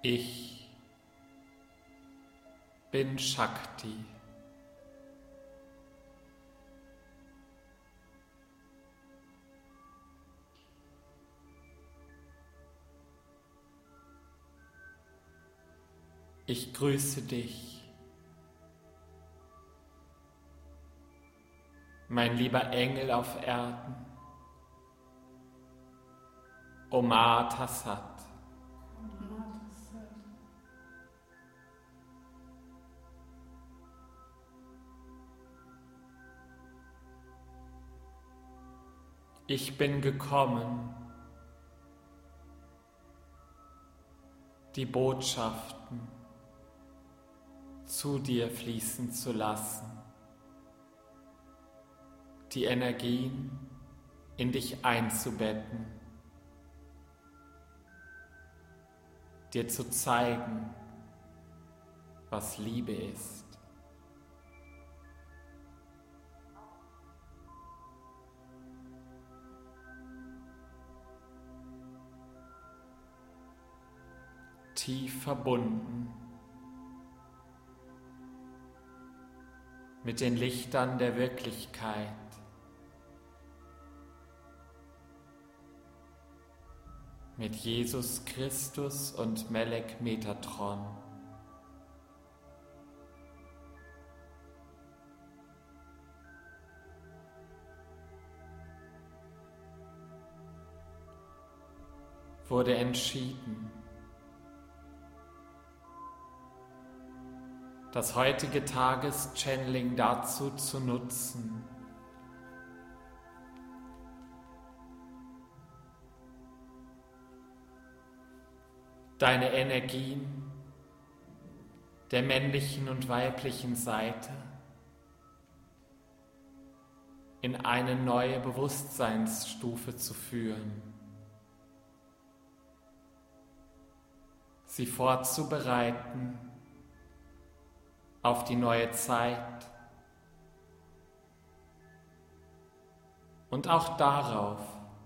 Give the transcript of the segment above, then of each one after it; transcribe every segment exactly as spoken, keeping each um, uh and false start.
Ich bin Shakti. Ich grüße dich, mein lieber Engel auf Erden, Oma Tassat. Ich bin gekommen, die Botschaften zu dir fließen zu lassen, die Energien in dich einzubetten, dir zu zeigen, was Liebe ist. Tief verbunden mit den Lichtern der Wirklichkeit, mit Jesus Christus und Melek Metatron. Wurde entschieden, das heutige Tageschanneling dazu zu nutzen, deine Energien der männlichen und weiblichen Seite in eine neue Bewusstseinsstufe zu führen, sie vorzubereiten auf die neue Zeit und auch darauf,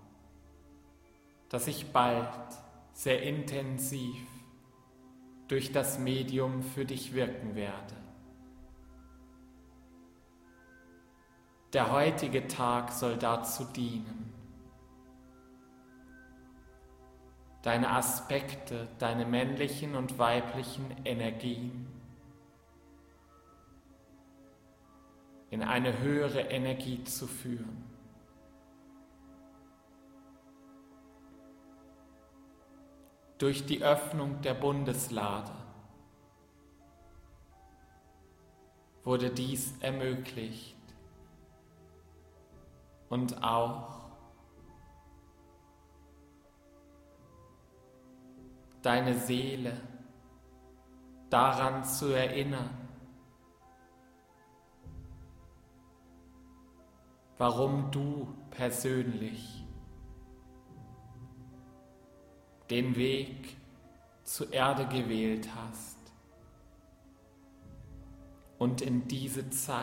dass ich bald sehr intensiv durch das Medium für dich wirken werde. Der heutige Tag soll dazu dienen, deine Aspekte, deine männlichen und weiblichen Energien in eine höhere Energie zu führen. Durch die Öffnung der Bundeslade wurde dies ermöglicht und auch deine Seele daran zu erinnern, warum du persönlich den Weg zur Erde gewählt hast und in diese Zeit.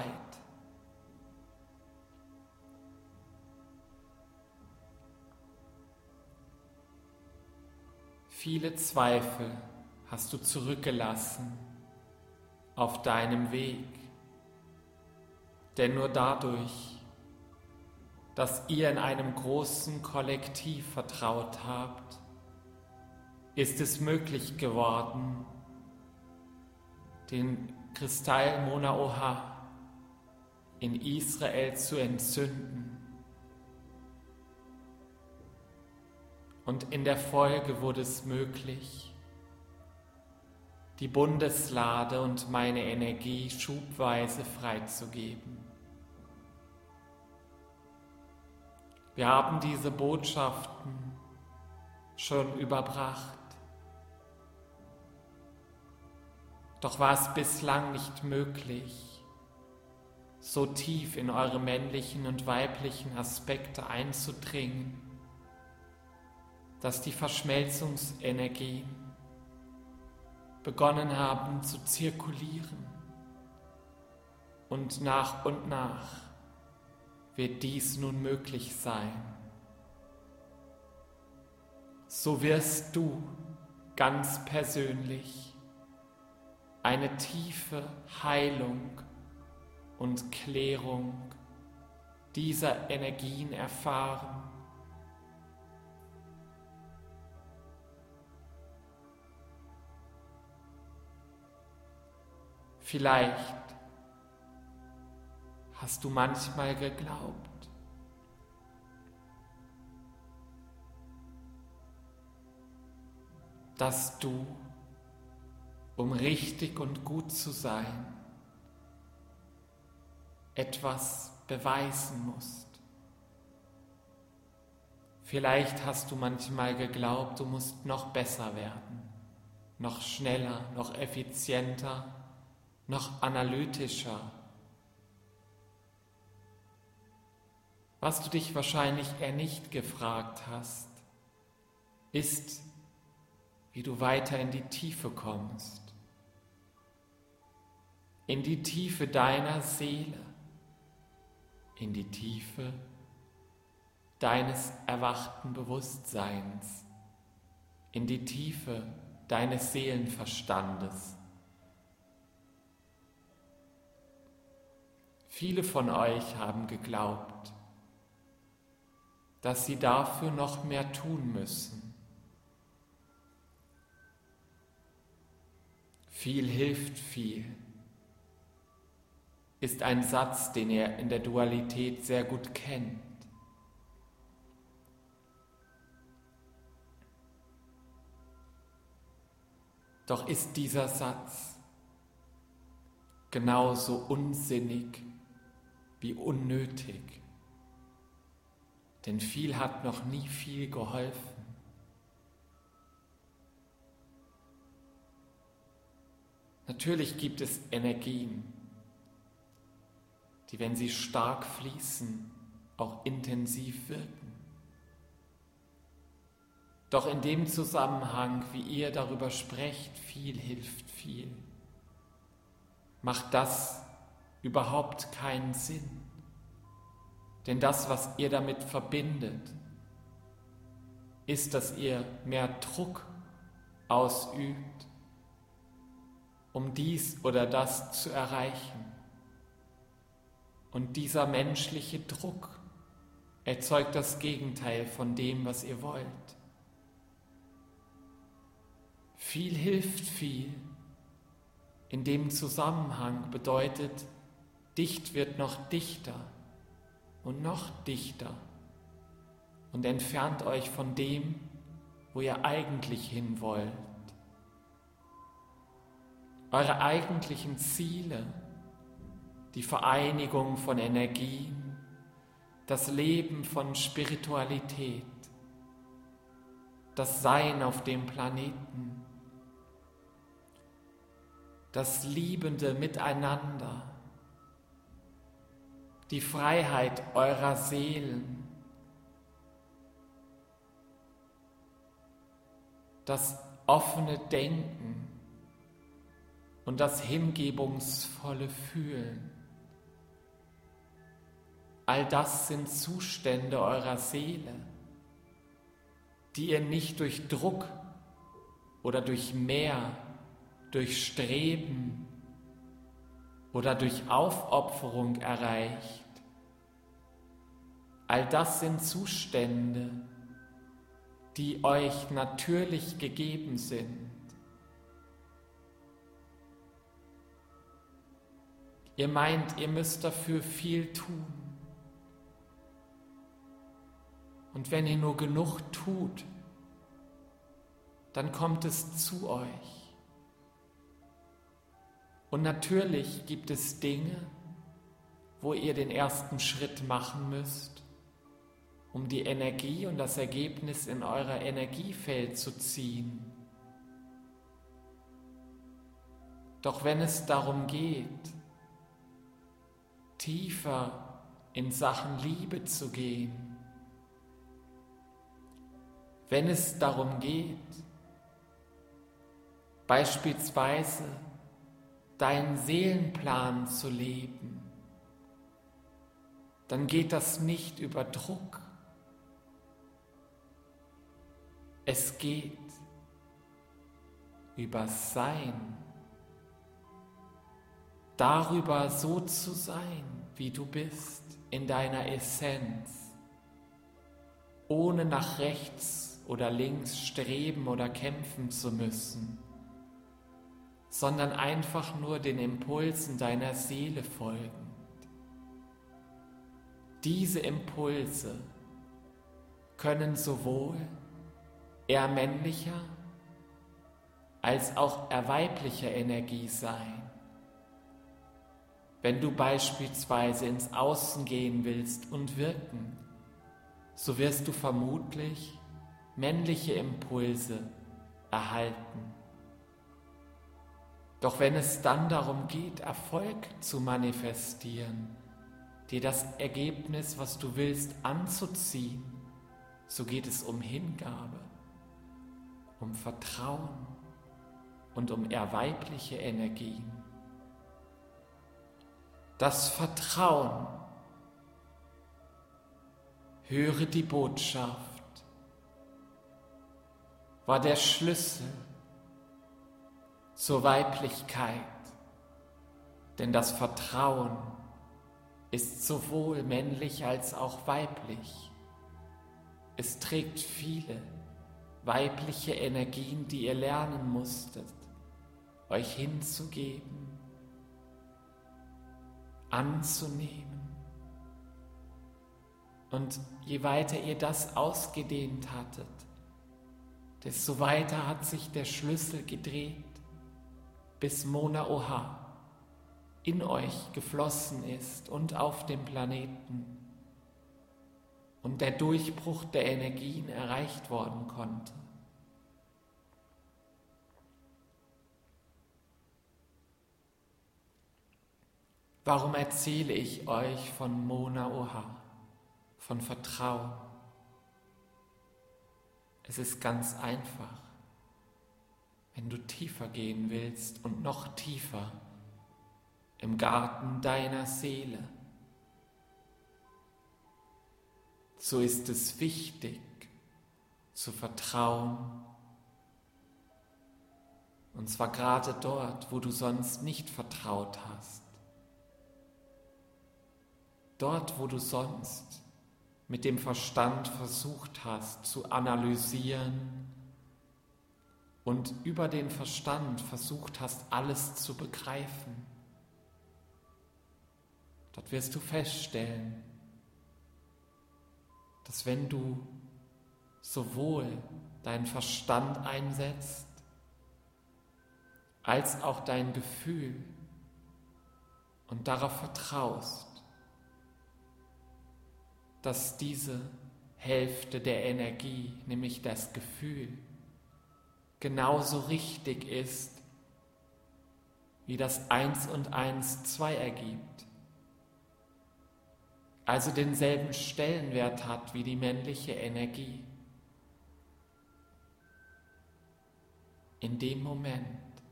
Viele Zweifel hast du zurückgelassen auf deinem Weg, denn nur dadurch, dass ihr in einem großen Kollektiv vertraut habt, ist es möglich geworden, den Kristall Mona Oha in Israel zu entzünden. Und in der Folge wurde es möglich, die Bundeslade und meine Energie schubweise freizugeben. Wir haben diese Botschaften schon überbracht. Doch war es bislang nicht möglich, so tief in eure männlichen und weiblichen Aspekte einzudringen, dass die Verschmelzungsenergien begonnen haben zu zirkulieren. Und nach und nach wird dies nun möglich sein. So wirst du ganz persönlich eine tiefe Heilung und Klärung dieser Energien erfahren. Vielleicht hast du manchmal geglaubt, dass du, um richtig und gut zu sein, etwas beweisen musst. Vielleicht hast du manchmal geglaubt, du musst noch besser werden, noch schneller, noch effizienter, noch analytischer. Was du dich wahrscheinlich eher nicht gefragt hast, ist, wie du weiter in die Tiefe kommst, in die Tiefe deiner Seele, in die Tiefe deines erwachten Bewusstseins, in die Tiefe deines Seelenverstandes. Viele von euch haben geglaubt, dass sie dafür noch mehr tun müssen. Viel hilft viel ist ein Satz, den ihr in der Dualität sehr gut kennt. Doch ist dieser Satz genauso unsinnig wie unnötig, denn viel hat noch nie viel geholfen. Natürlich gibt es Energien, die, wenn sie stark fließen, auch intensiv wirken. Doch in dem Zusammenhang, wie ihr darüber sprecht, viel hilft viel, macht das überhaupt keinen Sinn. Denn das, was ihr damit verbindet, ist, dass ihr mehr Druck ausübt, um dies oder das zu erreichen. Und dieser menschliche Druck erzeugt das Gegenteil von dem, was ihr wollt. Viel hilft viel. In dem Zusammenhang bedeutet, dicht wird noch dichter und noch dichter und entfernt euch von dem, wo ihr eigentlich hin wollt. Eure eigentlichen Ziele, die Vereinigung von Energien, das Leben von Spiritualität, das Sein auf dem Planeten, das liebende Miteinander, die Freiheit eurer Seelen, das offene Denken und das hingebungsvolle Fühlen. All das sind Zustände eurer Seele, die ihr nicht durch Druck oder durch Mehr, durch Streben oder durch Aufopferung erreicht. All das sind Zustände, die euch natürlich gegeben sind. Ihr meint, ihr müsst dafür viel tun. Und wenn ihr nur genug tut, dann kommt es zu euch. Und natürlich gibt es Dinge, wo ihr den ersten Schritt machen müsst, um die Energie und das Ergebnis in euer Energiefeld zu ziehen. Doch wenn es darum geht, tiefer in Sachen Liebe zu gehen, wenn es darum geht, beispielsweise deinen Seelenplan zu leben, dann geht das nicht über Druck. Es geht über Sein, darüber so zu sein, wie du bist, in deiner Essenz, ohne nach rechts oder links streben oder kämpfen zu müssen, sondern einfach nur den Impulsen deiner Seele folgend. Diese Impulse können sowohl eher männlicher als auch eher weiblicher Energie sein. Wenn du beispielsweise ins Außen gehen willst und wirken, so wirst du vermutlich männliche Impulse erhalten. Doch wenn es dann darum geht, Erfolg zu manifestieren, dir das Ergebnis, was du willst, anzuziehen, so geht es um Hingabe, um Vertrauen und um eher weibliche Energien. Das Vertrauen, höre die Botschaft, war der Schlüssel zur Weiblichkeit, denn das Vertrauen ist sowohl männlich als auch weiblich. Es trägt viele weibliche Energien, die ihr lernen musstet, euch hinzugeben, anzunehmen. Und je weiter ihr das ausgedehnt hattet, desto weiter hat sich der Schlüssel gedreht, bis Mona Oha in euch geflossen ist und auf dem Planeten und der Durchbruch der Energien erreicht worden konnte. Warum erzähle ich euch von Mona Oha, von Vertrauen? Es ist ganz einfach. Wenn du tiefer gehen willst und noch tiefer im Garten deiner Seele, so ist es wichtig zu vertrauen, und zwar gerade dort, wo du sonst nicht vertraut hast. Dort, wo du sonst mit dem Verstand versucht hast zu analysieren und über den Verstand versucht hast, alles zu begreifen. Dort wirst du feststellen, dass wenn du sowohl deinen Verstand einsetzt, als auch dein Gefühl und darauf vertraust, dass diese Hälfte der Energie, nämlich das Gefühl, genauso richtig ist, wie das Eins und Eins zwei ergibt. Also denselben Stellenwert hat wie die männliche Energie. In dem Moment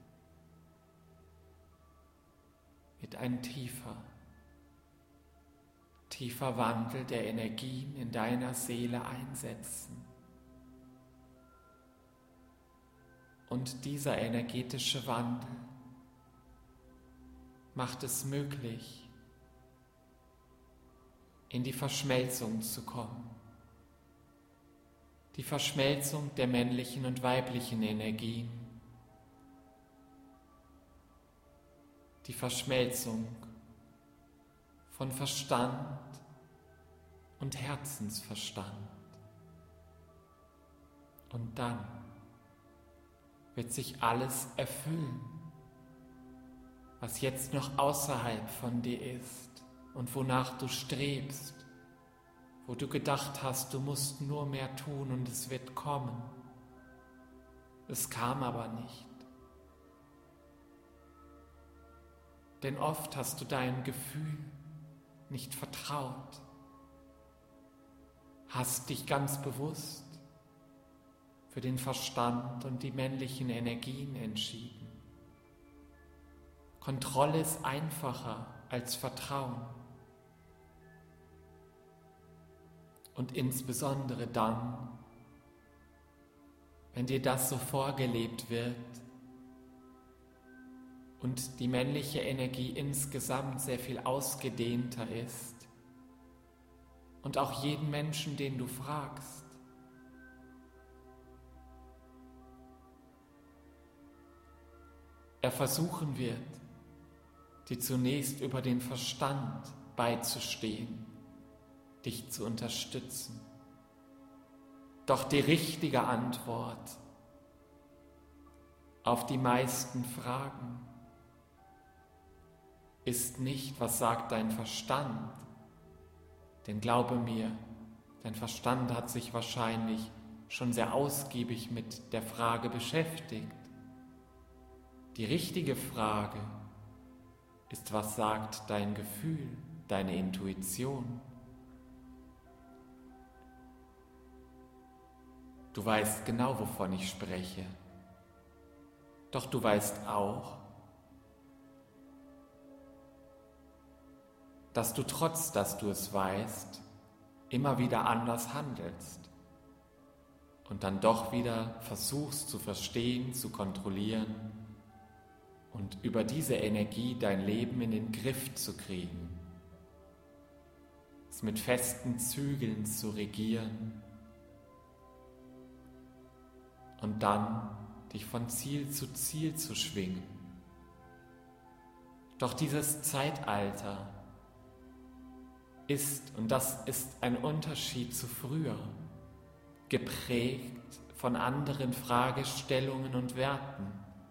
wird ein tiefer, tiefer Wandel der Energien in deiner Seele einsetzen. Und dieser energetische Wandel macht es möglich, in die Verschmelzung zu kommen. Die Verschmelzung der männlichen und weiblichen Energien. Die Verschmelzung von Verstand und Herzensverstand. Und dann wird sich alles erfüllen, was jetzt noch außerhalb von dir ist und wonach du strebst, wo du gedacht hast, du musst nur mehr tun und es wird kommen. Es kam aber nicht. Denn oft hast du deinem Gefühl nicht vertraut, hast dich ganz bewusst für den Verstand und die männlichen Energien entschieden. Kontrolle ist einfacher als Vertrauen. Und insbesondere dann, wenn dir das so vorgelebt wird, und die männliche Energie insgesamt sehr viel ausgedehnter ist und auch jeden Menschen, den du fragst. Er versuchen wird, dir zunächst über den Verstand beizustehen, dich zu unterstützen. Doch die richtige Antwort auf die meisten Fragen ist nicht, was sagt dein Verstand? Denn glaube mir, dein Verstand hat sich wahrscheinlich schon sehr ausgiebig mit der Frage beschäftigt. Die richtige Frage ist, was sagt dein Gefühl, deine Intuition? Du weißt genau, wovon ich spreche. Doch du weißt auch, dass du trotz, dass du es weißt, immer wieder anders handelst und dann doch wieder versuchst zu verstehen, zu kontrollieren und über diese Energie dein Leben in den Griff zu kriegen, es mit festen Zügeln zu regieren und dann dich von Ziel zu Ziel zu schwingen. Doch dieses Zeitalter ist, und das ist ein Unterschied zu früher, geprägt von anderen Fragestellungen und Werten.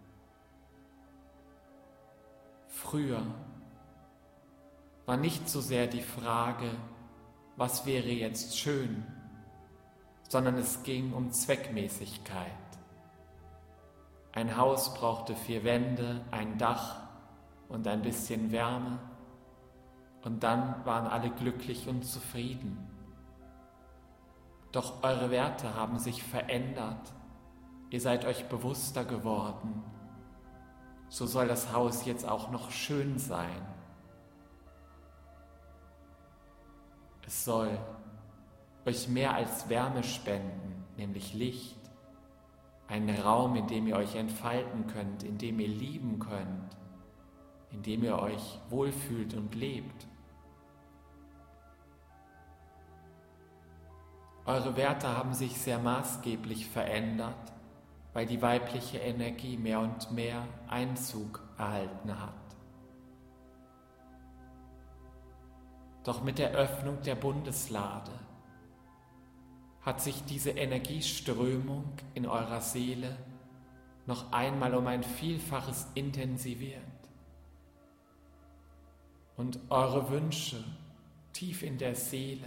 Früher war nicht so sehr die Frage, was wäre jetzt schön, sondern es ging um Zweckmäßigkeit. Ein Haus brauchte vier Wände, ein Dach und ein bisschen Wärme. Und dann waren alle glücklich und zufrieden. Doch eure Werte haben sich verändert. Ihr seid euch bewusster geworden. So soll das Haus jetzt auch noch schön sein. Es soll euch mehr als Wärme spenden, nämlich Licht. Ein Raum, in dem ihr euch entfalten könnt, in dem ihr lieben könnt, in dem ihr euch wohlfühlt und lebt. Eure Werte haben sich sehr maßgeblich verändert, weil die weibliche Energie mehr und mehr Einzug erhalten hat. Doch mit der Öffnung der Bundeslade hat sich diese Energieströmung in eurer Seele noch einmal um ein Vielfaches intensiviert. Und eure Wünsche tief in der Seele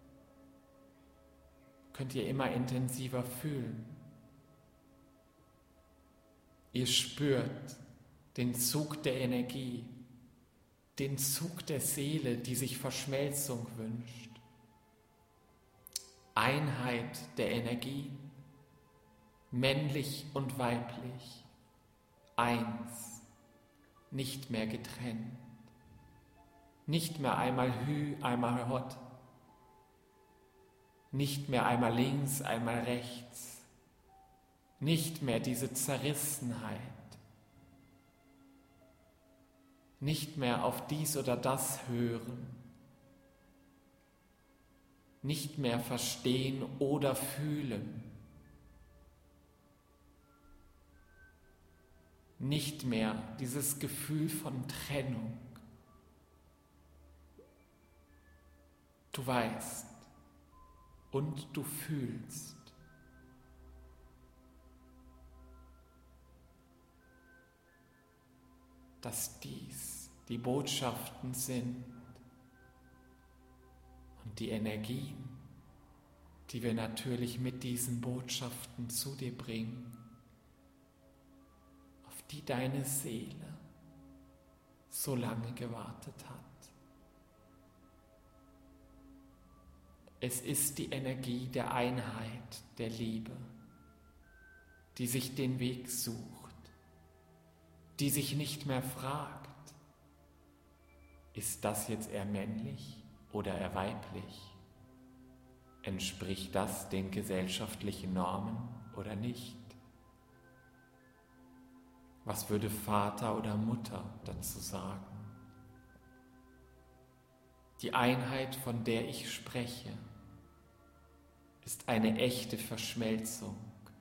könnt ihr immer intensiver fühlen. Ihr spürt den Zug der Energie, den Zug der Seele, die sich Verschmelzung wünscht. Einheit der Energien, männlich und weiblich, eins, nicht mehr getrennt, nicht mehr einmal Hü, einmal Hot, nicht mehr einmal links, einmal rechts, nicht mehr diese Zerrissenheit, nicht mehr auf dies oder das hören, nicht mehr verstehen oder fühlen, nicht mehr dieses Gefühl von Trennung. Du weißt und du fühlst. Dass dies die Botschaften sind und die Energien, die wir natürlich mit diesen Botschaften zu dir bringen, auf die deine Seele so lange gewartet hat. Es ist die Energie der Einheit, der Liebe, die sich den Weg sucht, die sich nicht mehr fragt, ist das jetzt eher männlich oder eher weiblich? Entspricht das den gesellschaftlichen Normen oder nicht? Was würde Vater oder Mutter dazu sagen? Die Einheit, von der ich spreche, ist eine echte Verschmelzung.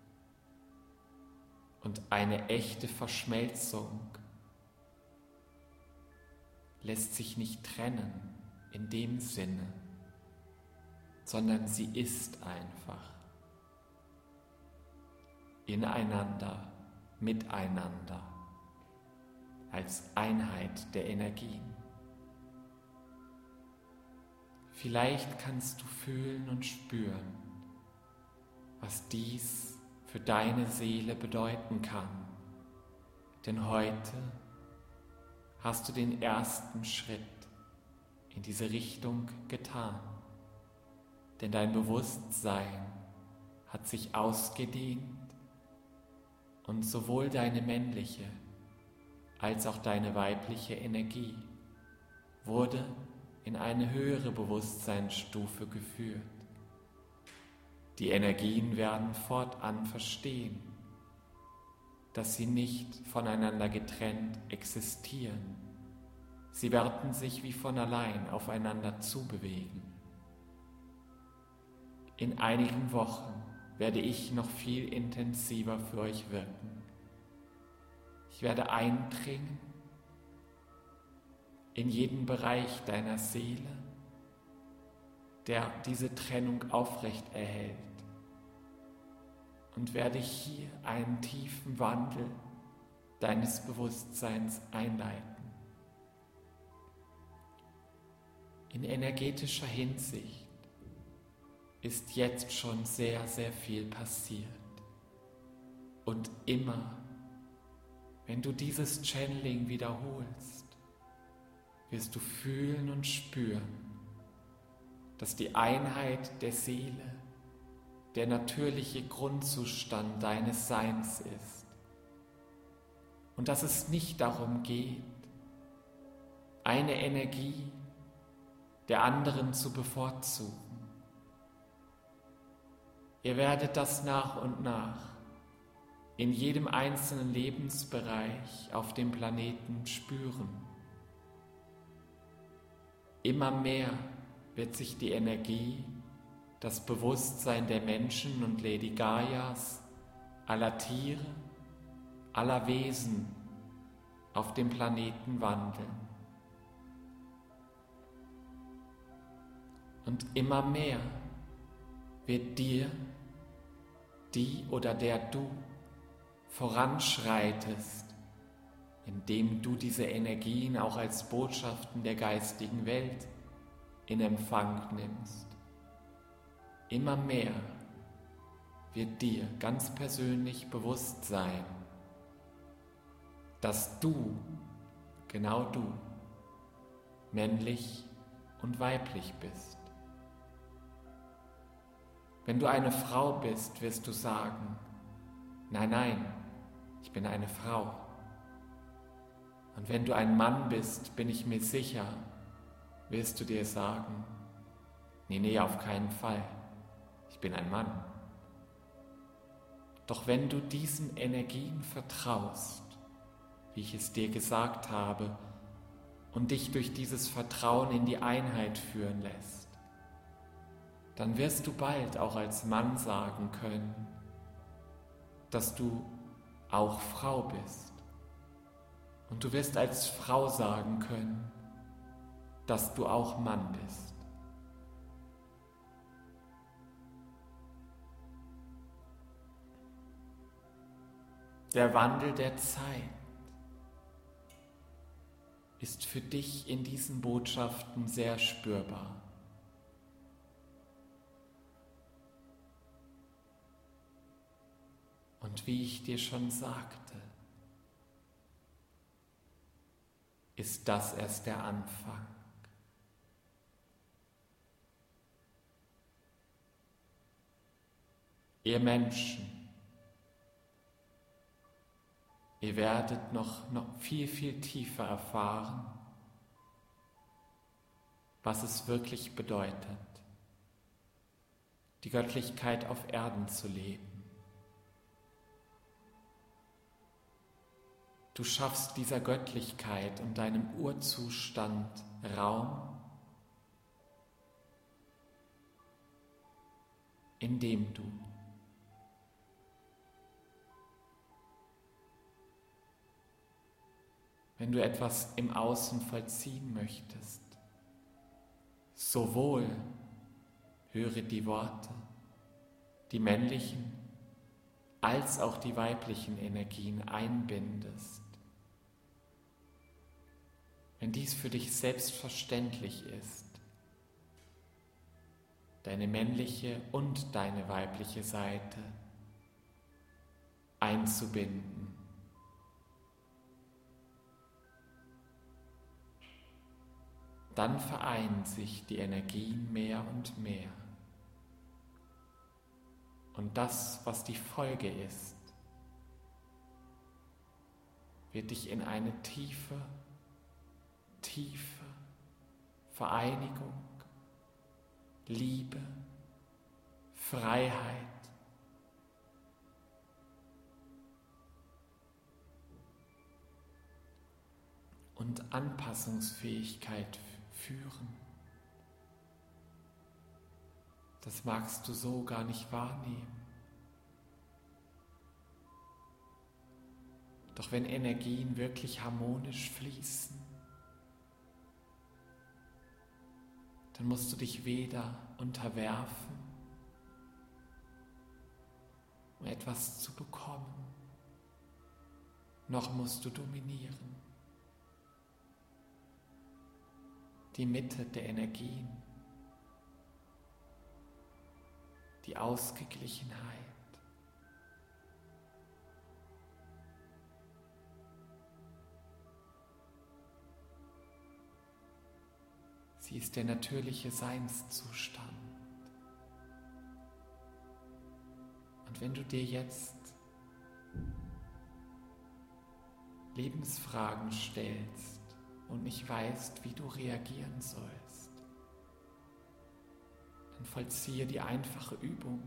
Und eine echte Verschmelzung lässt sich nicht trennen in dem Sinne, sondern sie ist einfach. Ineinander, miteinander, als Einheit der Energien. Vielleicht kannst du fühlen und spüren, was dies für deine Seele bedeuten kann. Denn heute hast du den ersten Schritt in diese Richtung getan. Denn dein Bewusstsein hat sich ausgedehnt und sowohl deine männliche als auch deine weibliche Energie wurde in eine höhere Bewusstseinsstufe geführt. Die Energien werden fortan verstehen, dass sie nicht voneinander getrennt existieren. Sie werden sich wie von allein aufeinander zubewegen. In einigen Wochen werde ich noch viel intensiver für euch wirken. Ich werde eindringen in jeden Bereich deiner Seele, der diese Trennung aufrecht erhält, und werde hier einen tiefen Wandel deines Bewusstseins einleiten. In energetischer Hinsicht ist jetzt schon sehr, sehr viel passiert. Und immer, wenn du dieses Channeling wiederholst, wirst du fühlen und spüren, dass die Einheit der Seele der natürliche Grundzustand deines Seins ist und dass es nicht darum geht, eine Energie der anderen zu bevorzugen. Ihr werdet das nach und nach in jedem einzelnen Lebensbereich auf dem Planeten spüren. Immer mehr wird sich die Energie, das Bewusstsein der Menschen und Lady Gaias, aller Tiere, aller Wesen auf dem Planeten wandeln. Und immer mehr wird dir, die oder der du voranschreitest, indem du diese Energien auch als Botschaften der geistigen Welt in Empfang nimmst. Immer mehr wird dir ganz persönlich bewusst sein, dass du, genau du, männlich und weiblich bist. Wenn du eine Frau bist, wirst du sagen, nein, nein, ich bin eine Frau. Und wenn du ein Mann bist, bin ich mir sicher, wirst du dir sagen, nee, nee, auf keinen Fall. Ich bin ein Mann. Doch wenn du diesen Energien vertraust, wie ich es dir gesagt habe, und dich durch dieses Vertrauen in die Einheit führen lässt, dann wirst du bald auch als Mann sagen können, dass du auch Frau bist. Und du wirst als Frau sagen können, dass du auch Mann bist. Der Wandel der Zeit ist für dich in diesen Botschaften sehr spürbar. Und wie ich dir schon sagte, ist das erst der Anfang. Ihr Menschen, ihr werdet noch, noch viel, viel tiefer erfahren, was es wirklich bedeutet, die Göttlichkeit auf Erden zu leben. Du schaffst dieser Göttlichkeit und deinem Urzustand Raum, indem du wenn du etwas im Außen vollziehen möchtest, sowohl höre die Worte, die männlichen als auch die weiblichen Energien einbindest. Wenn dies für dich selbstverständlich ist, deine männliche und deine weibliche Seite einzubinden, dann vereinen sich die Energien mehr und mehr. Und das, was die Folge ist, wird dich in eine tiefe, tiefe Vereinigung, Liebe, Freiheit und Anpassungsfähigkeit führen. Das magst du so gar nicht wahrnehmen. Doch wenn Energien wirklich harmonisch fließen, dann musst du dich weder unterwerfen, um etwas zu bekommen, noch musst du dominieren. Die Mitte der Energien, die Ausgeglichenheit, sie ist der natürliche Seinszustand. Und wenn du dir jetzt Lebensfragen stellst und nicht weißt, wie du reagieren sollst, dann vollziehe die einfache Übung,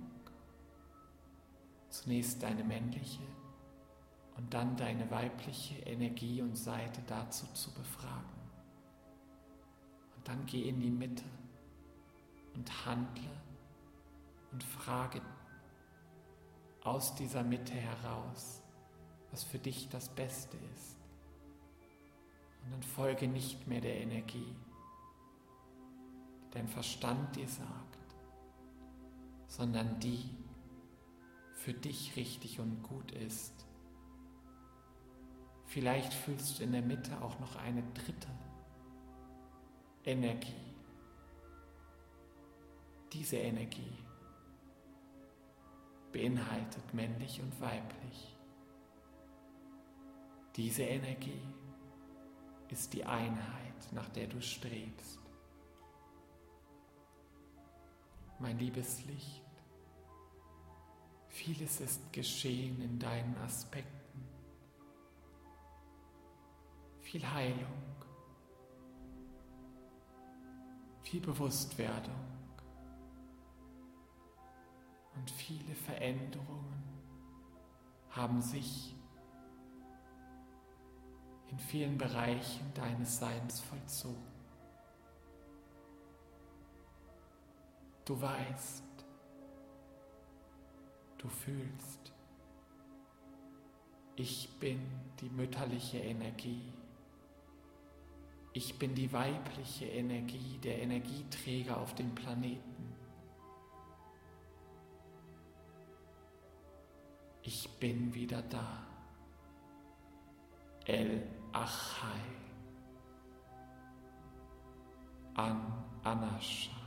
zunächst deine männliche und dann deine weibliche Energie und Seite dazu zu befragen. Und dann geh in die Mitte und handle und frage aus dieser Mitte heraus, was für dich das Beste ist. Und dann folge nicht mehr der Energie, die dein Verstand dir sagt, sondern die für dich richtig und gut ist. Vielleicht fühlst du in der Mitte auch noch eine dritte Energie. Diese Energie beinhaltet männlich und weiblich. Diese Energie ist die Einheit, nach der du strebst. Mein liebes Licht, vieles ist geschehen in deinen Aspekten. Viel Heilung, viel Bewusstwerdung und viele Veränderungen haben sich in vielen Bereichen deines Seins vollzogen. Du weißt, du fühlst, ich bin die mütterliche Energie. Ich bin die weibliche Energie, der Energieträger auf dem Planeten. Ich bin wieder da. El Achai. An Anascha.